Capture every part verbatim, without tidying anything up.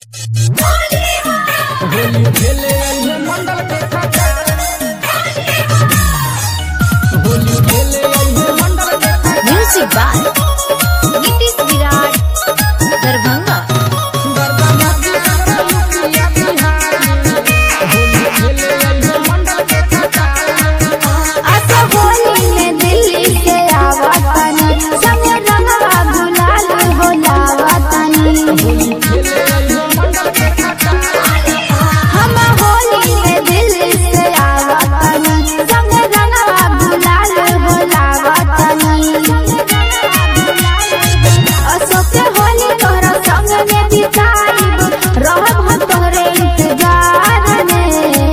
होली खेले आइए मंडल के खटाल होली खेले आइए मंडल के खटाल म्यूजिक बाय नीतीश विराट दरभंगा दरभंगा की सगरा लुकिया बिहार होली खेले आइए मंडल के खटाल आसा होली में दिल्ली से आवतानी संग रंगवा गुलाल हो लावतानी होली खेले आइए मंडल के खटाल हम होली में दिल्ली से आवतानी संग रंगवा गुलाल हो लावतानी अशोक होली तोहरा संग में बिताईब रहब हम तोहरे इंतजार में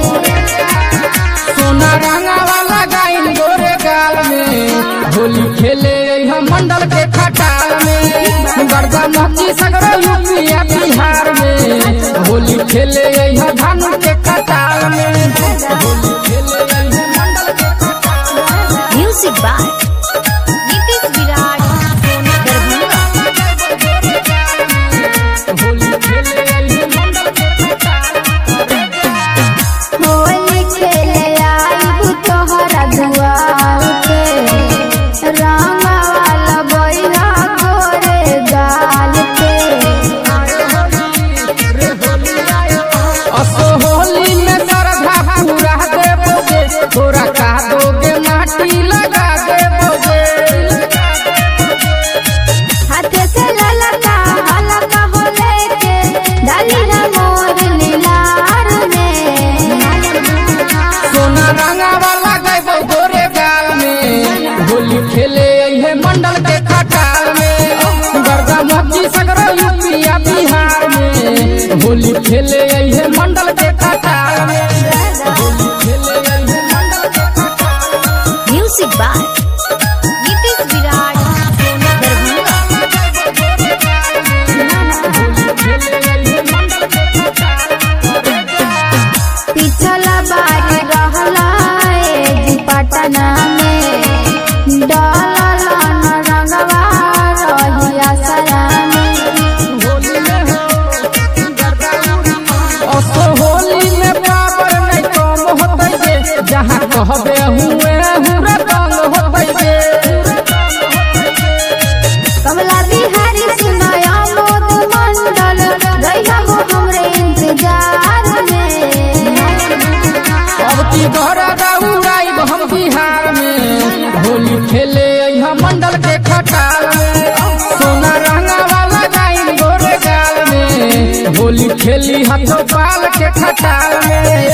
सोना रंगा वाला गाइन गोरे गाल में होली खेले आइए मंडल के खटाल में दरभंगा की सगरा लुकिया बिहार में होली खेले आइए धानु के खटाल में होली खेले आइए मंडल के खटाल म्यूजिक बाय नीतीश विराट दरभंगा होली खेले आइए मंडल के खटाल होली खेले आईब तोहरा दुआर पे रंगा वाला बैहा गोरे गाल पे असो होली में श्रद्धा पूरा देबोगे तोरा का दोगे माटी लगा देबोगे हाथे से ललका हलका हो लेके डाली ना मोर लीलार में सोना रंगा वाला गैबो गोरे गाल में होली खेले आइए मंडल के खटाल में दरगा मक्की सगरा यूपिया बिहार में होली खेले आइए मंडल के खटाल में होली खेले आइए मंडल के खटाल म्यूजिक बाय नीतीश विराट दरभंगा होली खेले आइए मंडल के खटाल पिछला बार रहला एजी पटना में डाला रंगवा रहिया सरा में होली में हो असो होली में पावर नहीं कम होतै जे जहाँ कहबे हुए हुरे तंग होतै जे कमला बिहारी सुनाया मोद मंडल रहिया हो हमरे इंतजार में अब की घर दौड़ाइब हम बिहार में होली खेले आइए मंडल के खटाल में सोना रंगा वाला गाइन गोरे गाल में होली खेली हाथों पाल के खटाल में